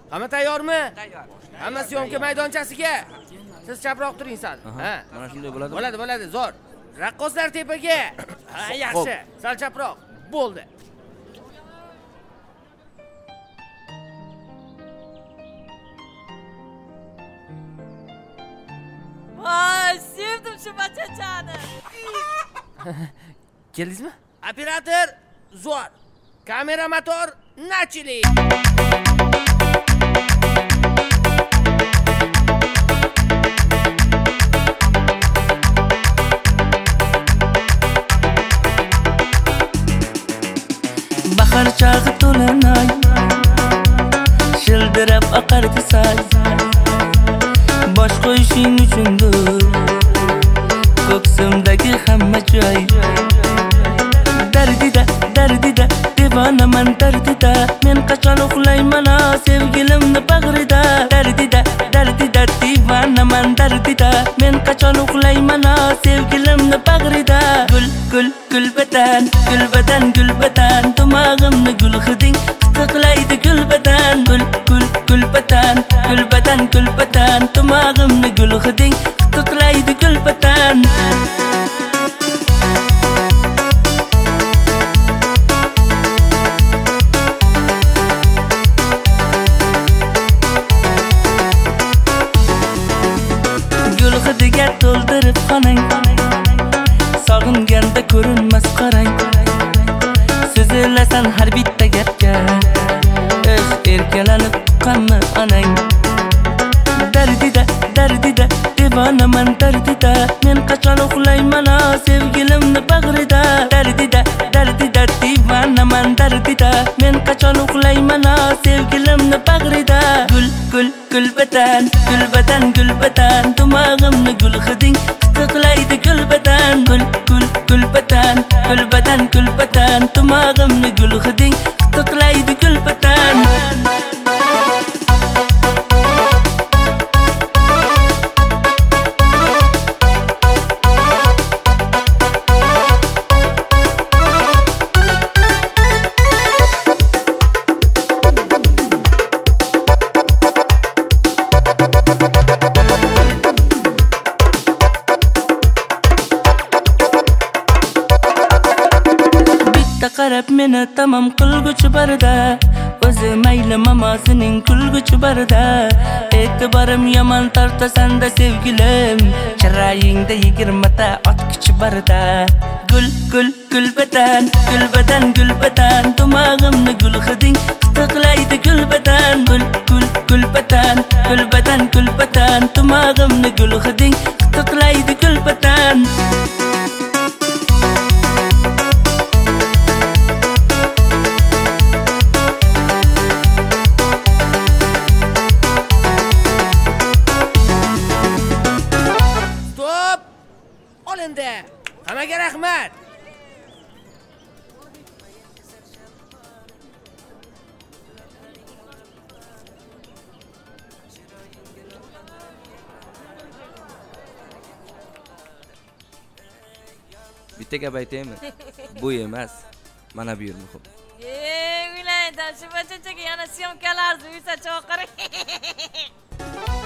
Hamma tayyormi? Tayyor. Hamma syomka maydonchasiga. Siz chaproq turing sal. Ha. Mana shunday bo'ladi. Bo'ladi, zo'r. Raqqoslar tepaga. Ha, yaxshi. Sal chaproq. Bo'ldi. Voy, sevdim shu bachachani. Keldingizmi? Operator, zo'r. Kamera, motor, nachili. Bahar chog'i to'lanay, shildirab oqardi say. Bosh qo'yishing uchundir ko'ksimdagi hamma joy. Dardida devonaman dardida, men qachon uxlayman sevgilimni bag'rida. Dardida devonaman dardida, men qachon uxlayman sevgilimni bag'rida. Gulbadan tomog'imni gul hiding tiqlaydi gulbadan. Gulbadan tomog'imni gul hiding tiqlaydi gulbadan. Gul hidiga to'ldirib xonang, sog'inganda ko'rinmas qarang. So'zilasan har bitta gapga, erkalanib qanmi onang. Dardida devonaman dardida, men qachon uxlayman sevgilimni bag'rida. Dardida devonaman dardida, men qachon uxlayman sevgilimni bag'rida. Gulbadan tomog'imni gul hiding tiqlaydi gulbadan. Gulbadan tomog'imni gul hiding tiqlaydi gulbadan. Qarab meni tamom qilguchi barda, o'zi mayli mamosining kulguchi barda. E'tiborim yomon tortasan-da sevgilim, chiroyingda 20 ta otkuchi barda. Gulbadan tomog'imni gul hiding tiqlaydi gulbadan. Gulbadan tomog'imni gul hiding tiqlaydi gulbadan. Hammaga rahmat. Bitta gap aytaymi? Bu emas, mana bu yer muhim. Uylaydan shu bachachaga yana syomkalarni uysa chaqirib.